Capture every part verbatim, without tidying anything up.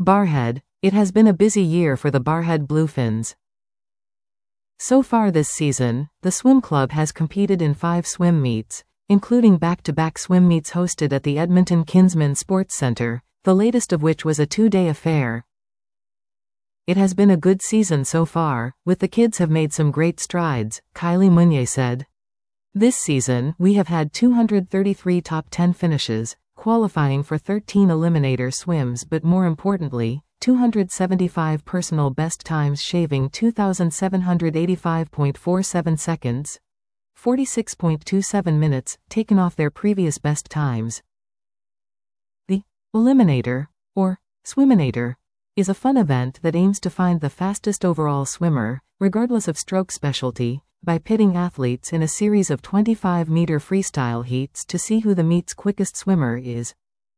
Barrhead. It has been a busy year for the Barrhead Bluefins. So far this season, the swim club has competed in five swim meets, including back-to-back swim meets hosted at the Edmonton Kinsman Sports Centre, the latest of which was a two-day affair. It has been a good season so far, with the kids have made some great strides, Kylie Meunier said. This season, we have had two hundred thirty-three top ten finishes, qualifying for thirteen eliminator swims, but more importantly, two hundred seventy-five personal best times, shaving two thousand seven hundred eighty-five point four seven seconds, forty-six point two seven minutes, taken off their previous best times. The Eliminator, or Swiminator, is a fun event that aims to find the fastest overall swimmer, regardless of stroke specialty, by pitting athletes in a series of twenty-five meter freestyle heats to see who the meet's quickest swimmer is.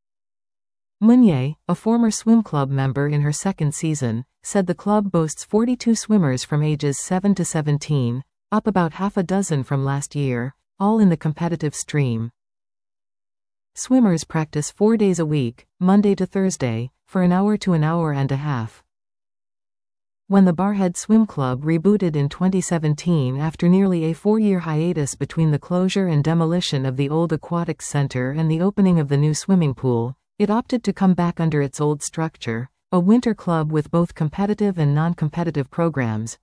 Meunier, a former swim club member in her second season, said the club boasts forty-two swimmers from ages seven to seventeen, up about half a dozen from last year, all in the competitive stream. Swimmers practice four days a week, Monday to Thursday, for an hour to an hour and a half. When the Barrhead Swim Club rebooted in twenty seventeen after nearly a four-year hiatus between the closure and demolition of the old aquatics center and the opening of the new swimming pool, it opted to come back under its old structure, a winter club with both competitive and non-competitive programs.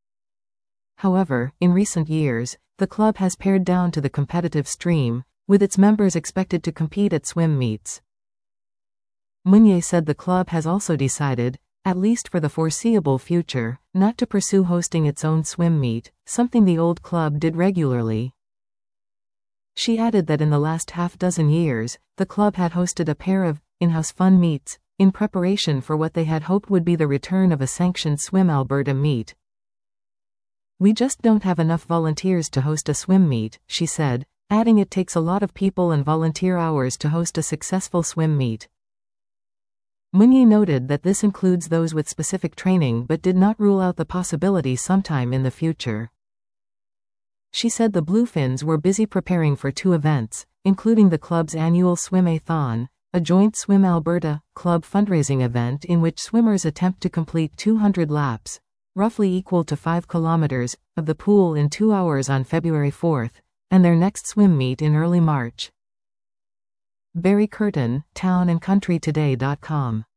However, in recent years, the club has pared down to the competitive stream, with its members expected to compete at swim meets. Meunier said the club has also decided, at least for the foreseeable future, not to pursue hosting its own swim meet, something the old club did regularly. She added that in the last half-dozen years, the club had hosted a pair of in-house fun meets, in preparation for what they had hoped would be the return of a sanctioned Swim Alberta meet. "We just don't have enough volunteers to host a swim meet," she said, adding it takes a lot of people and volunteer hours to host a successful swim meet. Meunier noted that this includes those with specific training but did not rule out the possibility sometime in the future. She said the Bluefins were busy preparing for two events, including the club's annual Swim-A-thon, a joint Swim Alberta club fundraising event in which swimmers attempt to complete two hundred laps, roughly equal to five kilometers, of the pool in two hours on February fourth, and their next swim meet in early March. Barry Curtin, town and country today dot com